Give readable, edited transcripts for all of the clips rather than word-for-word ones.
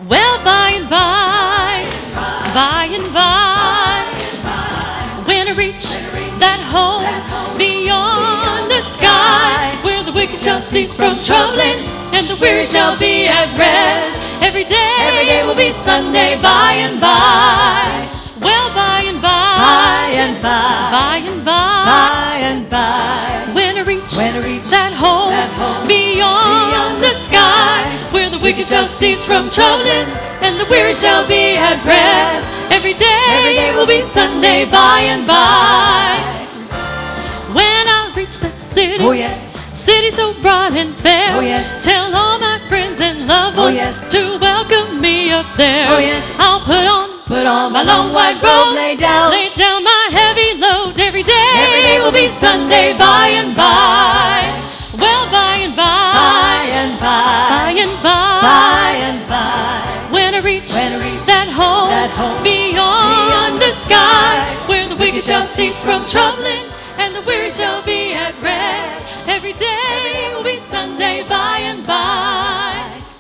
Well, by and by, by and by, when I reach that home beyond the sky, where the wicked shall cease from troubling and the weary shall be at rest. Every day will be Sunday by and by. Well, by and by, by and by, by and by, by and by, when I reach that home beyond the sky, where the wicked shall cease from troubling and the weary shall be at rest. Every day will be Sunday by and by. When I reach that city, oh yes, city so bright and fair, oh yes, tell all my friends and loved ones, oh yes, to welcome me up there. oh yes, I'll put on my long white robe, lay down my heavy load. Every day will be Sunday by and by. Well, by and by, by and by, by and by, by and by, when I reach that home beyond the sky, where the wicked shall cease from troubling and the weary shall be at rest. Every day will be Sunday by and by.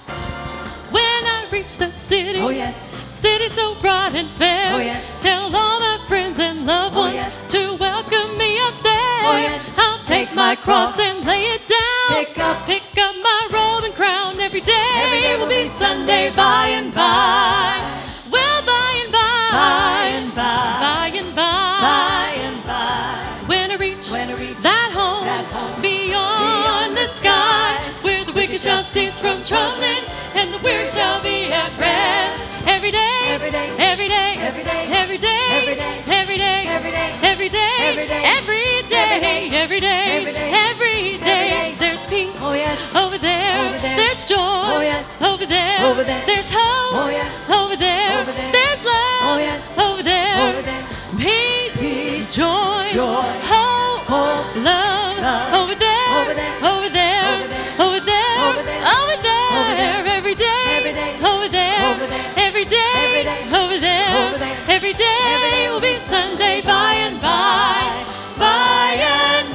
When I reach that city, oh yes, city so bright and fair, oh yes, tell all my friends and loved ones, yes, to welcome me up there. oh yes, I'll take my cross and lay it down, pick up my robe and crown. Every day will be Sunday by and by. Well, by and by, by and by, by and by, by and by, when I reach that home beyond the sky, where the wicked shall cease from troubling and the weary shall be at rest. Every day, every day, every day, every day, every day, every day, every day, every day, every day, every day, every day, every day, every day, there's peace. oh yes, over there, there's joy. oh yes, over there, there's hope. oh yes, over there, there's love. oh yes, over there, peace, joy, hope, love. Over there, over there, over there, over there, every day, over there, every day, over there, every day will be Sunday by and by, by and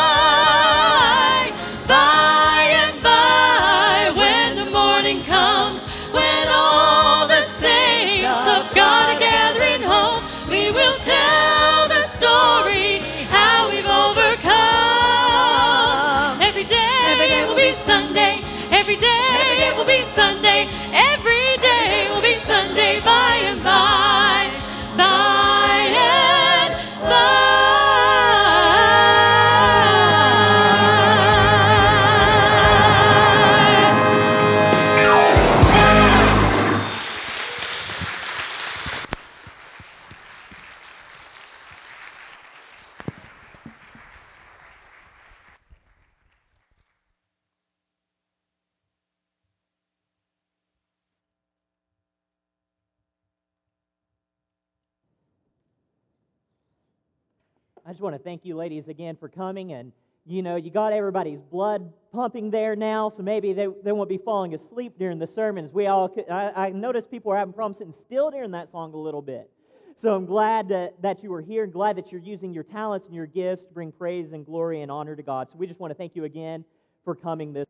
by, by and by, when the morning comes, when all the saints of God are gathering home, we will tell the story how we've overcome. Every day will be Sunday, every day will be Sunday, every day will be Sunday by and by, by and by. I just want to thank you ladies again for coming, and you got everybody's blood pumping there now, so maybe they won't be falling asleep during the sermons. I noticed people were having problems sitting still during that song a little bit. So I'm glad that you were here, glad that you're using your talents and your gifts to bring praise and glory and honor to God. So we just want to thank you again for coming this